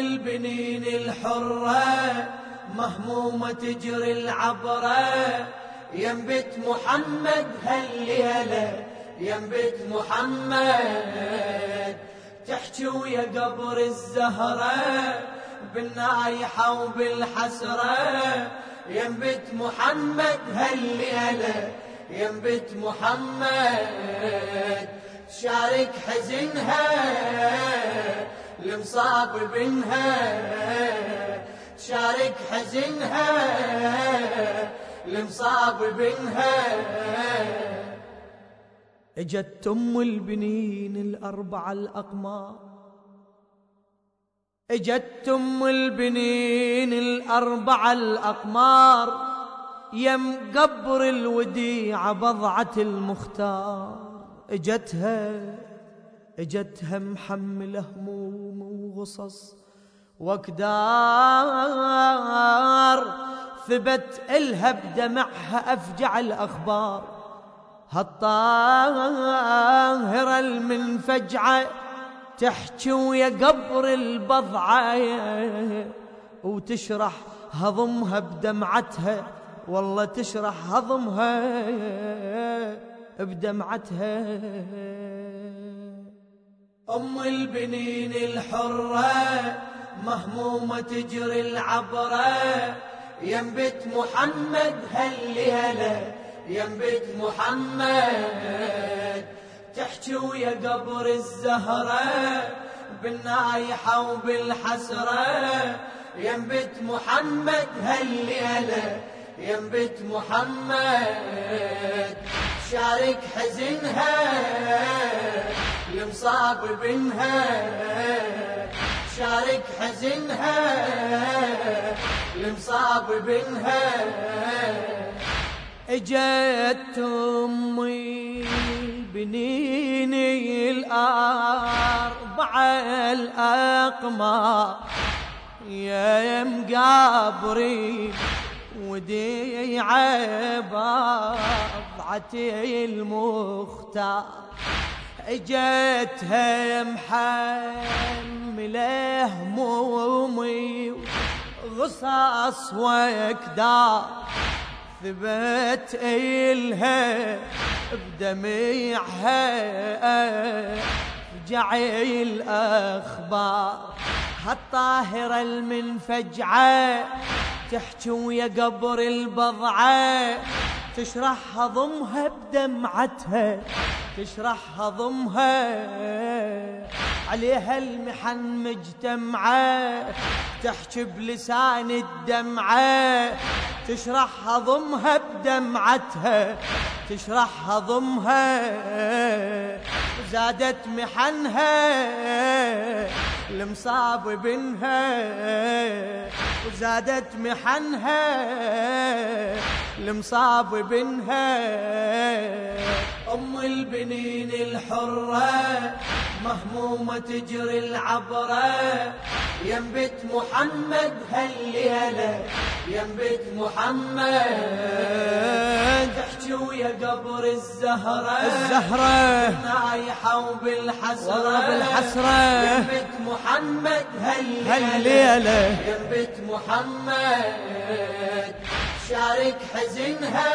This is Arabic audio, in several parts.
البنين الحرة مهمومة تجري العبرة، ينبت محمد هالليلة ينبت محمد، تحكي ويا قبر الزهرة بالنايحة وبالحسرة، ينبت محمد هالليلة ينبت محمد، شارك حزنها المصاب بنها، شارك حزنها المصاب بنها. اجت ام البنين الاربعه الاقمار، اجت ام البنين الاربعه الاقمار، يم قبر الوديعه بضعه المختار، اجتها محمله هموم وغصص واكدار، ثبت الها بدمعها افجع الاخبار، هالطاهره المنفجعه تحكي ويا قبر البضعه، وتشرح هضمها بدمعتها، والله تشرح هضمها بدمعتها. أم البنين الحرة مهمومة تجري العبرة، ينبت محمد هالليلة ينبت محمد، تحكي ويا قبر الزهرة بالنايحة وبالحسرة، ينبت محمد هالليلة ينبت محمد، شارك حزنها المصاب بنها، شارك حزنها المصاب بنها. اجت امي البنين الاربعه الاقمار، يا مقابري وديعه بضعه المختار، اجتها محمله همومي غصص واكدار، ثبت إلها بدمعها فجع الأخبار، هالطاهرة المنفجعة تحكي ويا قبر البضعة، تشرح هضمها بدمعتها تشرح هضمها، عليها المحن مجتمعة تحكي بلسان الدمعة، تشرح هضمها بدمعتها تشرح هضمها، زادت محنها المصاب بنها، وزادت محنها المصاب بنها. أم البنين الحرة مهمومة تجري العبرة، ينبت محمد هالليلة ينبت محمد، تحكي ويا قبر الزهرة نايحة وبالحسرة، ينبت محمد هالليلة ينبت محمد، شارك حزنها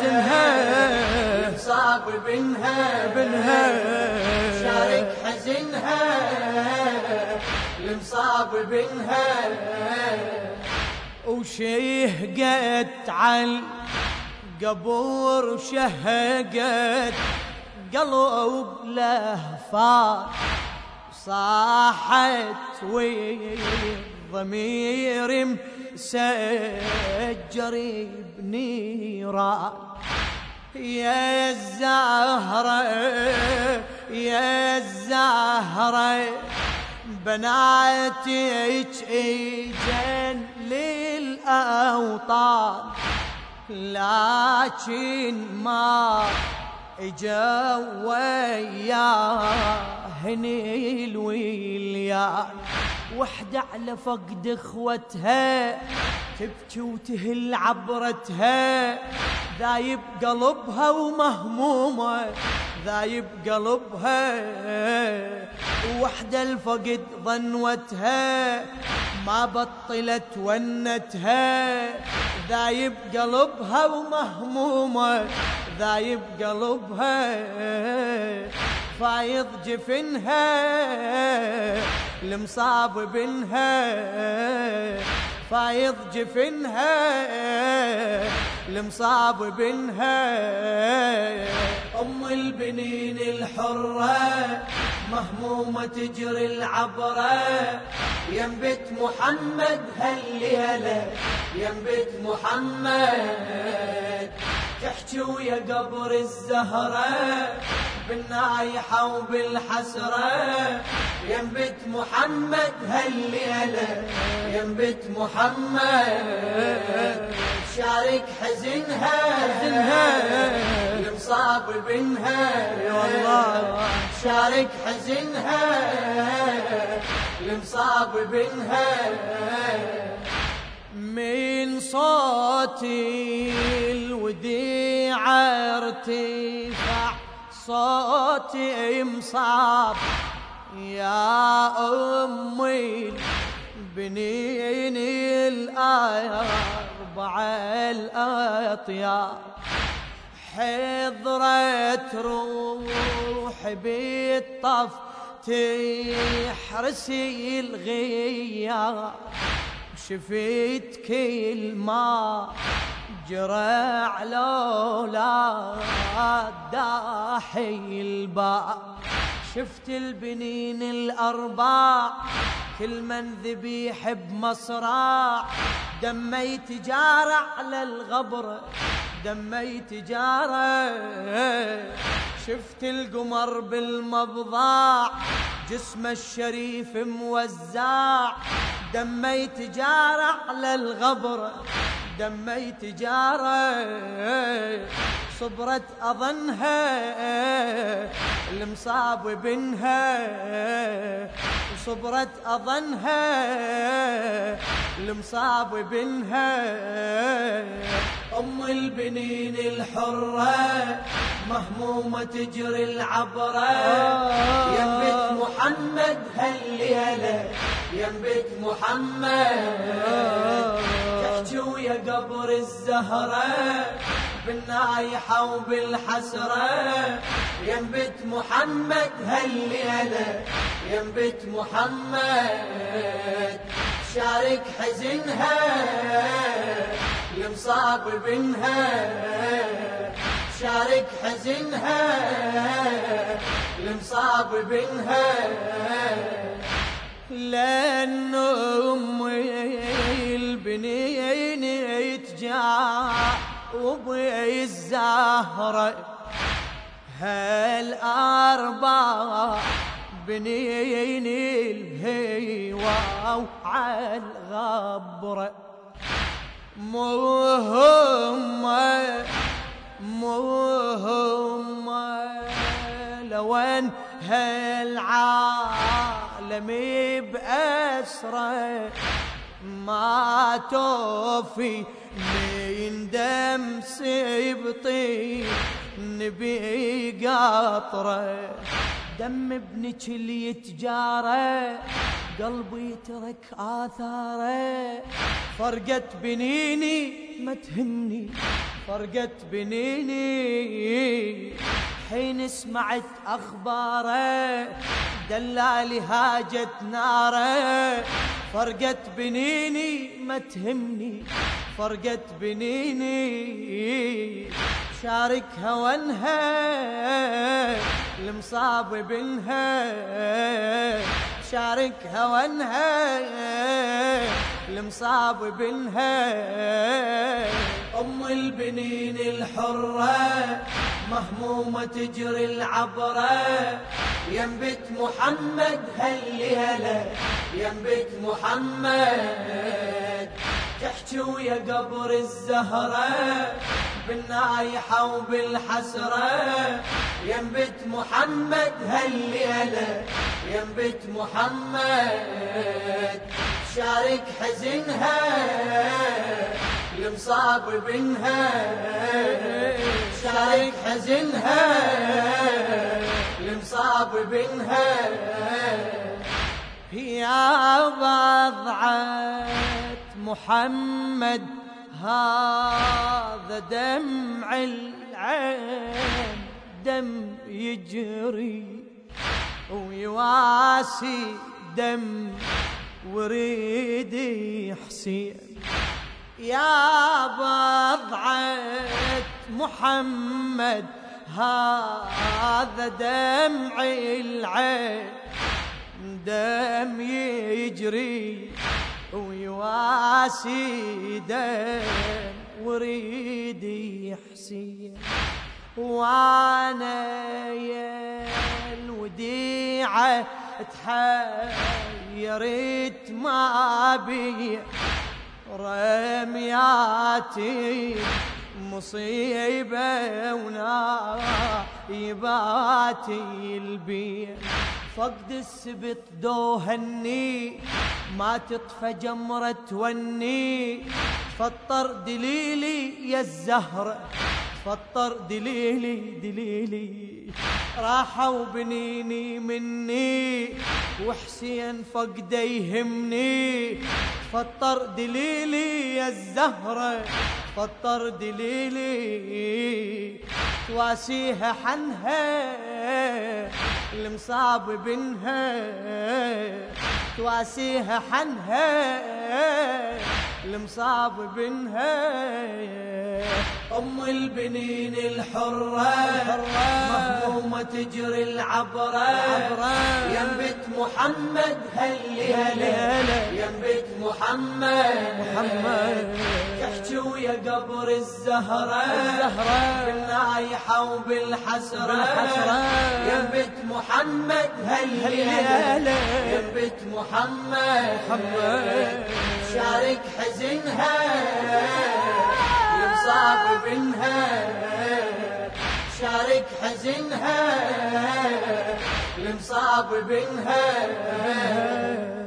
المصاب بنها، شارك حزنها المصاب بنها. وشهقت على القبور وشهقت قلب لهفات، صاحت والضمير مسجر بنيران، يا الزهرة يا الزهرة بناتك اجن للأوطان، لكن ما اجا وياهن الوليان، وحدة على فقد اخوتها تبكي وتهل عبرتها، ذايب قلبها ومهمومة ذايب قلبها، وحدة الفقد ظنوتها ما بطلت ونتها، ذايب قلبها ومهمومة ذايب قلبها، فايض جفنها المصاب بنها، فايض جفنها المصاب بنها. أم البنين الحرة مهمومة تجري العبرة، ينبت محمد هالليلة ينبت محمد، تحكي ويا قبر الزهرة بالنايحة وبالحسرة، ينبت محمد هالليلة ينبت محمد، شارك حزنها المصاب بنها، والله شارك حزنها المصاب بنها. من صوتي الوديعة ارتفع صوتي مصاب، يا أمي البنين الأربعة الأطيار، حضرت روح بالطف تحرسي الغيار، شفت كل ما جرى على أولاد داحي الباب، شفت البنين الأرباع كل من ذبيح بمصراع، دمي تجارة على الغبرة دمي تجارة، شفت القمر بالمبضاع جسمه الشريف موزاع، دمي تجارة على الغبرة دمي تجارة، صبرت أظنها المصاب بنها، صبرت أظنها المصاب بنها. أم البنين الحرة مهمومة تجري العبرة، ينبت محمد هالليلة ينبت محمد، تحكي ويا قبر الزهرة بالنايحة وبالحسرة، ينبت محمد هالليلة ينبت محمد، شارك حزنها المصاب بنها، شارك حزنها المصاب بنها. لأن أمي البنين يتجاوب الزهرة، هالأربع بنين الهوى وعالغبرة، مهمة لوين هالعالم بأسره، ما توفي من دم سبطي نبي قطره، دم ابنك اللي يتجاره قلبي يترك آثاره، فرقت بنيني ما تهمني فرقت بنيني، حين سمعت أخباره دلالي هاجت ناره، فرقت بنيني ما تهمني فرقت بنيني، شارك هونها المصاب بنها، شارك هونها المصاب بنها. أم البنين الحرة مهمومة تجري العبرة، ينبت محمد هالليلة ينبت محمد، تحكي ويا قبر الزهرة بالنايحة وبالحسرة، ينبت محمد هالليلة ينبت محمد، شارك حزنها المصاب بنها شارك حزنها المصاب بنها يا بضعة محمد هذا دمع العين دم يجري ويواسي دم وريدي حسين يا بضعة محمد هذا دمع العين دم يجري ويواسي دم وريدي حسين وانا يا الوديعة تحيرت ما بي رمياتي مصيبة ونايباتي البيت فقد السبت دوهني ما تطفى جمرة توني فطر دليلي يا الزهرة فطر دليلي راحوا بنيني مني وحسين فقده يهمني فطر دليلي يا الزهرة فطر دليلي تواسيها حنها المصاب بنها تواسيها حنها المصاب بنها أم البنين الحرة مهمومة تجري العبرة ينبت محمد هالليلة ينبت محمد تحكي ويا قبر الزهرة بالنايحة وبالحسرة ينبت محمد هالليلة ينبت محمد شارك حزنها المصاب بنها شارك حزنها المصاب بنها